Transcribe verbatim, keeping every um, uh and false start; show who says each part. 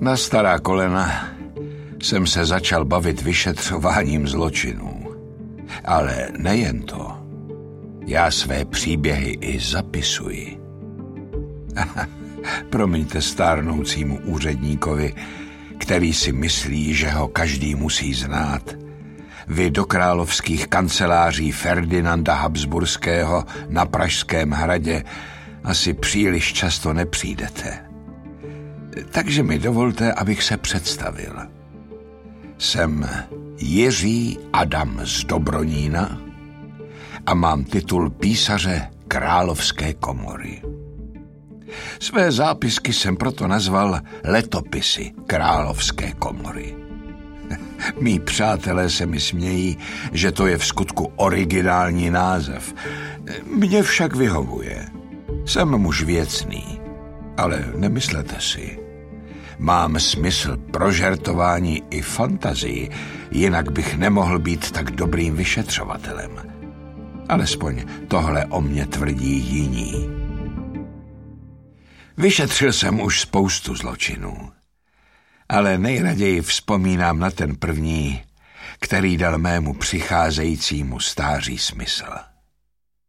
Speaker 1: Na stará kolena jsem se začal bavit vyšetřováním zločinů. Ale nejen to. Já své příběhy i zapisuji. Promiňte stárnoucímu úředníkovi, který si myslí, že ho každý musí znát. Vy do královských kanceláří Ferdinanda Habsburského na Pražském hradě asi příliš často nepřijdete. Takže mi dovolte, abych se představil. Jsem Jiří Adam z Dobronína a mám titul písaře Královské komory. Své zápisky jsem proto nazval Letopisy Královské komory. Mí přátelé se mi smějí, že to je v skutku originální název. Mně však vyhovuje. Jsem muž věcný, ale nemyslete si. Mám smysl pro žertování i fantazii, jinak bych nemohl být tak dobrým vyšetřovatelem. Alespoň tohle o mě tvrdí jiní. Vyšetřil jsem už spoustu zločinů, ale nejraději vzpomínám na ten první, který dal mému přicházejícímu stáří smysl.